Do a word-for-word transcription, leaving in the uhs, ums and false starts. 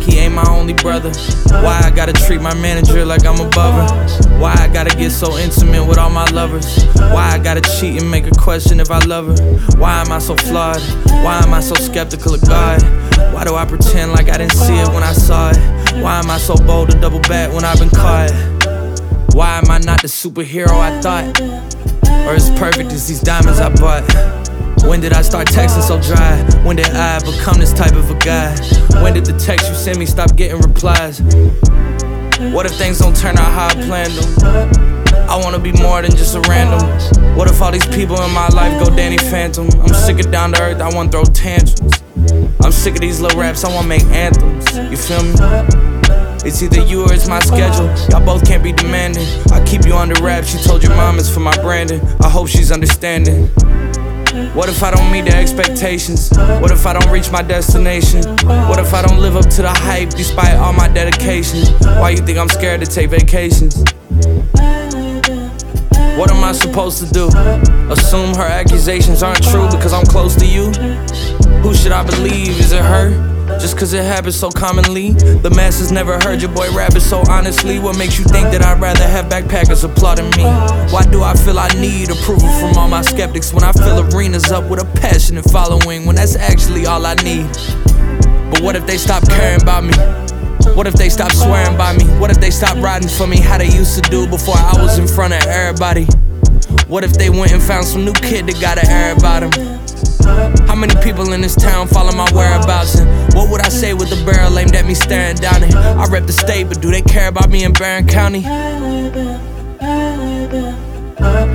like he ain't my only brother? Why I gotta treat my manager like I'm above her? Why I gotta get so intimate with all my lovers? Why I gotta cheat and make her question if I love her? Why am I so flawed? Why am I so skeptical of God? Why do I pretend like I didn't see it when I saw it? Why am I so bold to double back when I've been caught? Why am I not the superhero I thought? Or as perfect as these diamonds I bought? When did I start texting so dry? When did I become this type of a guy? When did the text you sent me stop getting replies? What if things don't turn out how I planned them? I wanna be more than just a random. What if all these people in my life go Danny Phantom? I'm sick of down to earth, I wanna throw tantrums. I'm sick of these little raps, I wanna make anthems. You feel me? It's either you or it's my schedule. Y'all both can't be demanding. I keep you under wraps, she told your mom it's for my branding. I hope she's understanding. What if I don't meet the expectations? What if I don't reach my destination? What if I don't live up to the hype despite all my dedication? Why you think I'm scared to take vacations? What am I supposed to do? Assume her accusations aren't true because I'm close to you? Who should I believe? Is it her? Just cause it happens so commonly. The masses never heard your boy rap it so honestly. What makes you think that I'd rather have backpackers applauding me? Why do I feel I need approval from all my skeptics when I fill arenas up with a passionate following, when that's actually all I need? But what if they stop caring about me? What if they stop swearing by me? What if they stop riding for me how they used to do before I was in front of everybody? What if they went and found some new kid that got an air about him? How many people in this town follow my whereabouts? And what would I say with the barrel aimed at me staring down it? I rep the state, but do they care about me in Barron County?